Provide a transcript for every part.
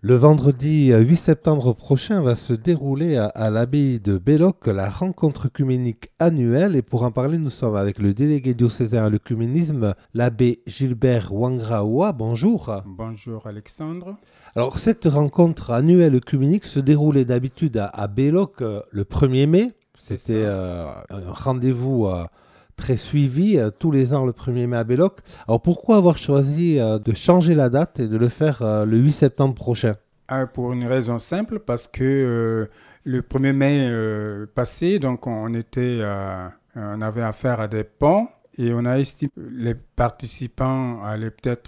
Le vendredi 8 septembre prochain va se dérouler à l'abbaye de Belloc la rencontre œcuménique annuelle et pour en parler nous sommes avec le délégué diocésain à l'œcuménisme, l'abbé Gilbert Wangraoua. Bonjour. Bonjour Alexandre. Alors cette rencontre annuelle œcuménique se déroulait d'habitude à Belloc le 1er mai. C'était un rendez-vous très suivi tous les ans le 1er mai à Belloc. Alors pourquoi avoir choisi de changer la date et de le faire le 8 septembre prochain? Pour une raison simple, parce que le 1er mai passé, donc on avait affaire à des ponts et on a estimé que les participants allaient peut-être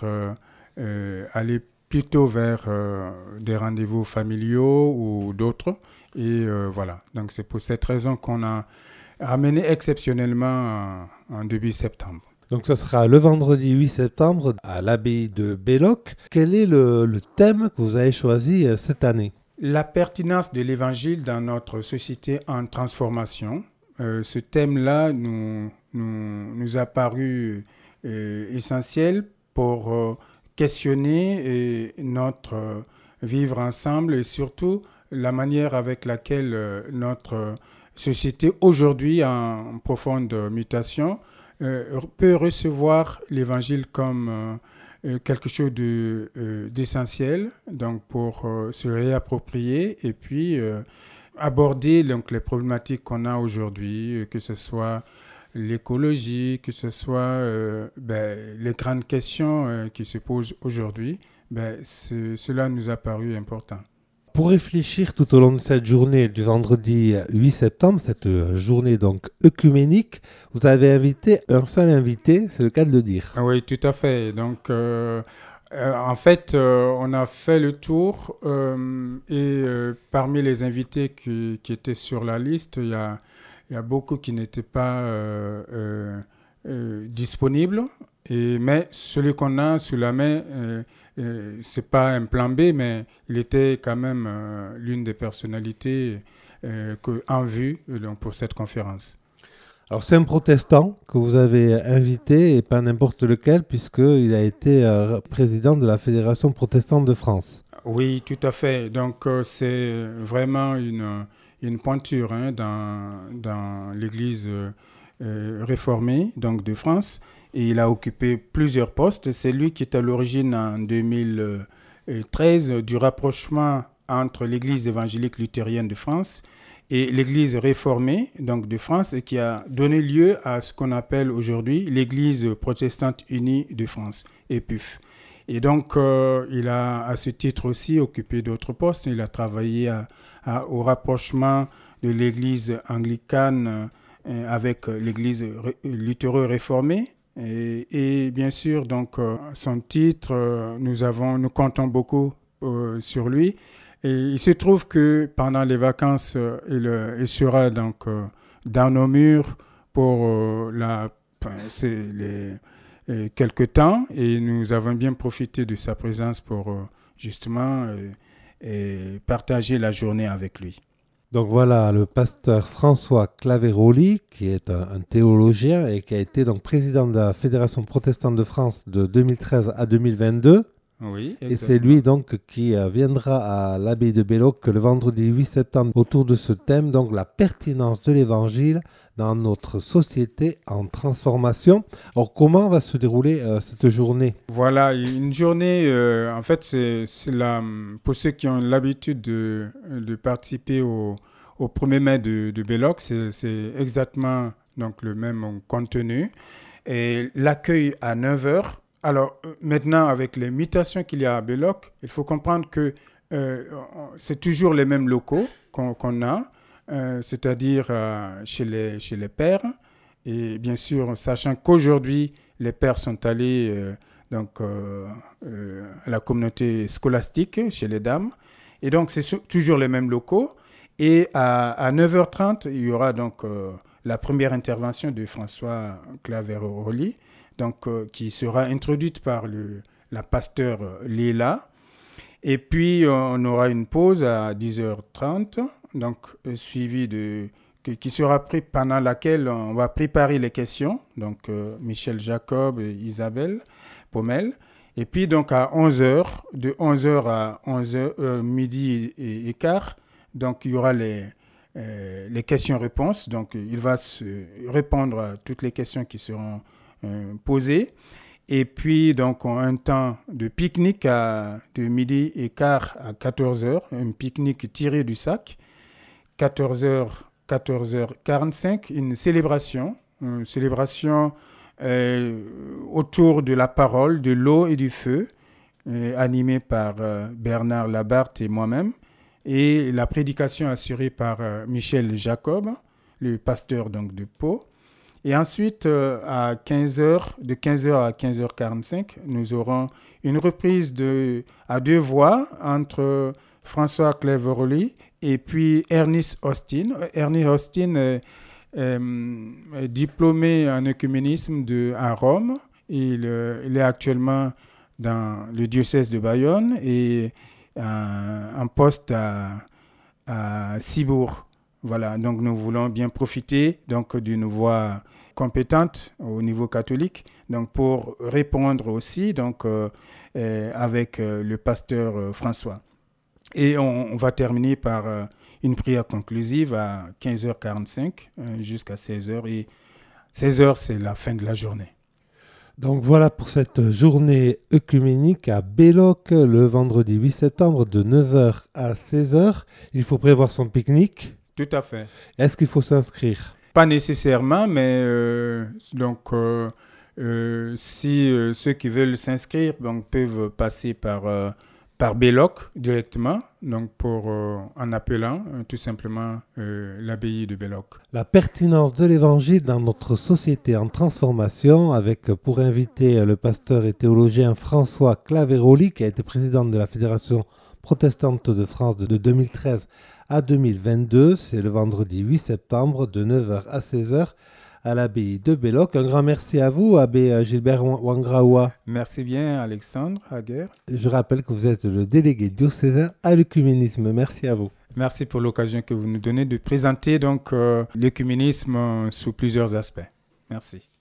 aller plutôt vers des rendez-vous familiaux ou d'autres. Et voilà, donc c'est pour cette raison qu'on a ramené exceptionnellement en début septembre. Donc ce sera le vendredi 8 septembre à l'abbaye de Belloc. Quel est le thème que vous avez choisi cette année? La pertinence de l'Évangile dans notre société en transformation. Ce thème-là nous a paru essentiel pour questionner notre vivre ensemble et surtout la manière avec laquelle notre société aujourd'hui en profonde mutation peut recevoir l'Évangile comme quelque chose d'essentiel, donc pour se réapproprier et puis aborder donc, les problématiques qu'on a aujourd'hui, que ce soit l'écologie, que ce soit les grandes questions qui se posent aujourd'hui, cela nous a paru important. Pour réfléchir tout au long de cette journée du vendredi 8 septembre, cette journée donc œcuménique, vous avez invité un seul invité, c'est le cas de le dire. Oui, tout à fait. Donc, en fait, on a fait le tour et parmi les invités qui étaient sur la liste, il y a beaucoup qui n'étaient pas disponibles. Mais celui qu'on a sous la main, c'est pas un plan B, mais il était quand même l'une des personnalités en vue donc, pour cette conférence. Alors c'est un protestant que vous avez invité et pas n'importe lequel puisqu'il a été président de la Fédération protestante de France. Oui, tout à fait. Donc c'est vraiment une pointure dans l'Église réformée donc, de France. Et il a occupé plusieurs postes. C'est lui qui est à l'origine en 2013 du rapprochement entre l'Église évangélique luthérienne de France et l'Église réformée donc de France et qui a donné lieu à ce qu'on appelle aujourd'hui l'Église protestante unie de France, EPUF. Et donc, il a à ce titre aussi occupé d'autres postes. Il a travaillé au rapprochement de l'Église anglicane avec l'Église luthérienne réformée. Et bien sûr, donc, son titre, nous comptons beaucoup sur lui. Et il se trouve que pendant les vacances, il sera donc dans nos murs pour quelques temps. Et nous avons bien profité de sa présence pour justement partager la journée avec lui. Donc voilà, le pasteur François Claveroli, qui est un théologien et qui a été donc président de la Fédération protestante de France de 2013 à 2022. Oui, exactement. Et c'est lui donc qui viendra à l'abbaye de Belloc le vendredi 8 septembre autour de ce thème, donc la pertinence de l'Évangile dans notre société en transformation. Alors comment va se dérouler cette journée? Voilà, une journée, en fait, c'est pour ceux qui ont l'habitude de participer au 1er mai de Belloc, c'est exactement donc, le même contenu. Et l'accueil à 9h. Alors maintenant, avec les mutations qu'il y a à Belloc, il faut comprendre que c'est toujours les mêmes locaux qu'on a, c'est-à-dire chez les pères. Et bien sûr, sachant qu'aujourd'hui, les pères sont allés à la communauté scolastique chez les dames. Et donc, c'est toujours les mêmes locaux. Et à 9h30, il y aura donc la première intervention de François Claveroli, donc, qui sera introduite par la pasteur Léla. Et puis, on aura une pause à 10h30, donc suivie qui sera pris pendant laquelle on va préparer les questions. Donc, Michel Jacob et Isabelle Pommel. Et puis donc à 11 heures, de 11 heures à 11 heures, midi et quart, donc il y aura les questions-réponses. Donc il va répondre à toutes les questions qui seront posées. Et puis donc un temps de pique-nique de midi et quart à 14 heures, un pique-nique tiré du sac. 14 heures, 14h45, une célébration autour de la parole, de l'eau et du feu, animée par Bernard Labarthe et moi-même, et la prédication assurée par Michel Jacob, le pasteur donc de Pau. Et ensuite, à 15h, de 15h à 15h45, nous aurons une reprise à deux voix entre François Cleverly et puis Ernest Austin. Ernest Austin est diplômé en œcuménisme à Rome. Il est actuellement dans le diocèse de Bayonne et en poste à Cibourg. Voilà, donc nous voulons bien profiter donc d'une voix compétente au niveau catholique, donc pour répondre aussi donc avec le pasteur François. Et on va terminer par une prière conclusive à 15h45 jusqu'à 16h. Et 16h, c'est la fin de la journée. Donc voilà pour cette journée œcuménique à Belloc le vendredi 8 septembre de 9h à 16h. Il faut prévoir son pique-nique. Tout à fait. Est-ce qu'il faut s'inscrire ? Pas nécessairement, mais si ceux qui veulent s'inscrire donc, peuvent passer par Belloc directement, donc en appelant tout simplement l'abbaye de Belloc. La pertinence de l'évangile dans notre société en transformation, avec pour invité le pasteur et théologien François Claveroli, qui a été président de la Fédération protestante de France de 2013 à 2022. C'est le vendredi 8 septembre de 9h à 16h à l'abbaye de Belloc. Un grand merci à vous, abbé Gilbert Wangraoua. Merci bien, Alexandre Haguer. Je rappelle que vous êtes le délégué diocésain à l'œcuménisme. Merci à vous. Merci pour l'occasion que vous nous donnez de présenter donc l'œcuménisme sous plusieurs aspects. Merci.